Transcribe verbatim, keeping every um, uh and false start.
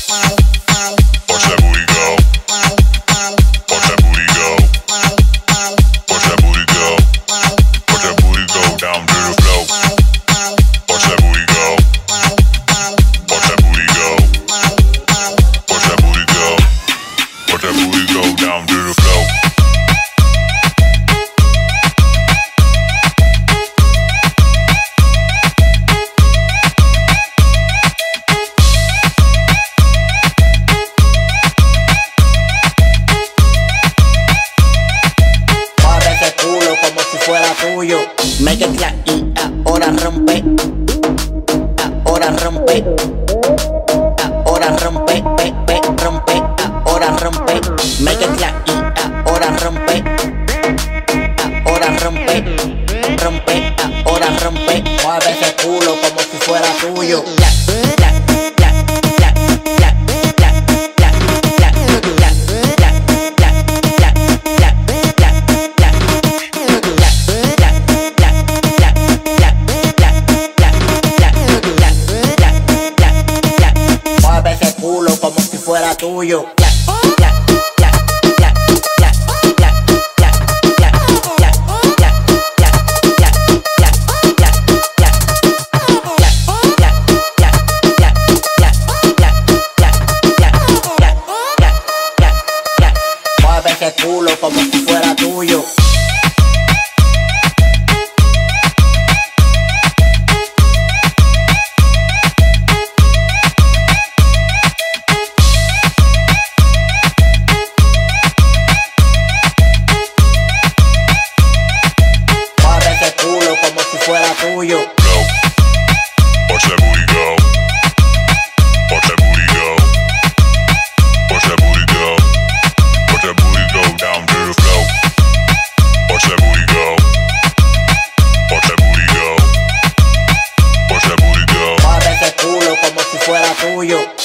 Watch that booty go. Watch that booty go. Watch that booty go. Watch that booty go down to the floor. Watch that booty go. Watch that booty go. Watch that booty go. Watch that booty go down to the floor. Fuera tuyo, make it clap y ahora rompe, ahora rompe, ahora rompe, pe, pe, rompe, ahora rompe, make it clap y ahora rompe, ahora rompe, rompe, ahora rompe, mueve ese culo como si fuera tuyo. Como si fuera tuyo. Mueve ese culo como si fuera tuyo. Fuera tuyo. Go. Watch that booty go. Watch that booty go. Watch that booty go. Watch that booty go down to the floor. Watch that booty go. Watch that booty go. Watch that booty go. Mueve ese culo como si fuera tuyo.